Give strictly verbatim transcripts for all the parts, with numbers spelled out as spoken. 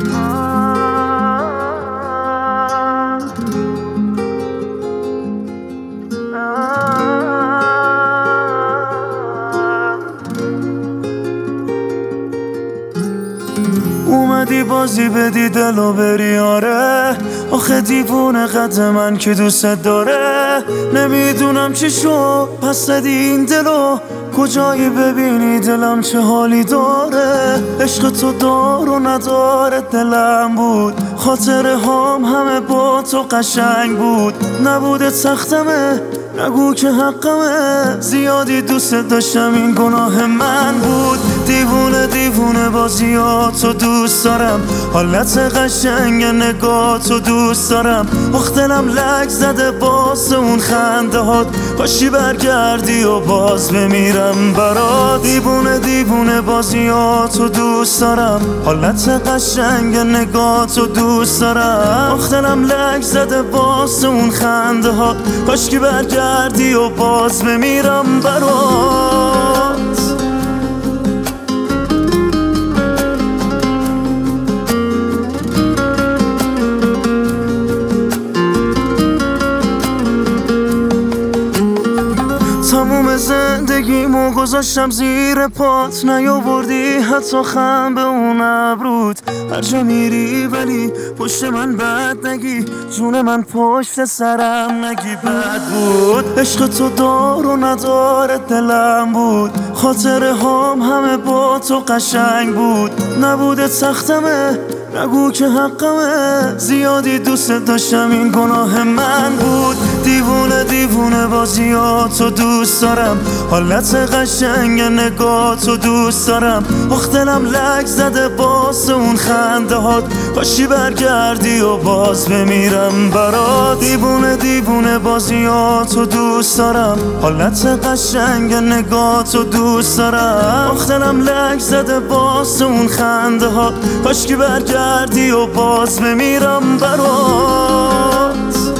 اومدی بازی بدی دلو بری آره، آخه دیوونه قد من که دوست داره. نمیدونم چی شو پس زدی این دلو، کجایی ببینی دلم چه حالی داره. عشق تو دار و نداره دلم بود، خاطره هام همه با تو قشنگ بود. نبوده سختمه نگو که حقمه، زیادی دوست داشتم این گناه من بود. دیوونه دیوونه بازیاتو دوست دارم، حالت قشنگ نگاتو دوست دارم. آخ دلم لک زده باز اون خنده هات، کاشی برگردی و باز بمیرم برات. دیوونه دیوونه بازیاتو دوست دارم، حالت قشنگ نگاتو دوست دارم. آخ دلم لک زده باز اون خنده هات، کاشکی برگردی و باز بمیرم برات. تموم زندگیمو گذاشتم زیر پات، نیاوردی حتی خم به اون ابروت. هر جا میری ولی پشت من بد نگی، جون من پشت سرم نگی بد بود. عشق تو دار و نداره دلم بود، خاطره هام همه با تو قشنگ بود. نبوده تختمه نگو که حقمه، زیادی دوست داشتم این گناه من بود. دیوونه دیوونه بازیاتو دوست دارم، حالت قشنگ نگاتو دوست دارم. آخ دلم لک زده باز اون خنده هات، کاشی برگردی و باز بمیرم برات. دیوونه دیوونه بازیاتو دوست دارم، حالت قشنگ نگاتو دوست دارم. آخ دلم لک زده باز اون خنده هات، کاشکی برگردی و باز بمیرم برات.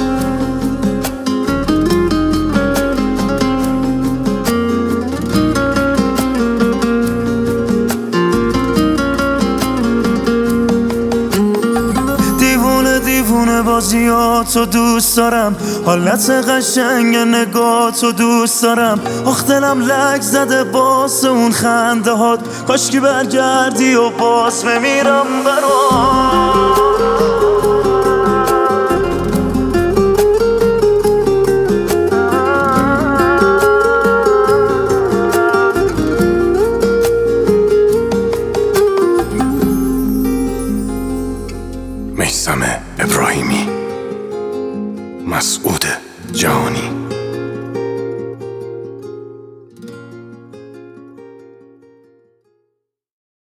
دیوونه بازیاتو دوست دارم، حالت قشنگ نگاتو دوست دارم. آخ دلم لک زده باز اون خنده هات، کاشکی برگردی و باز بمیرم برات. میثم ابراهیمی، مسعود جهانی.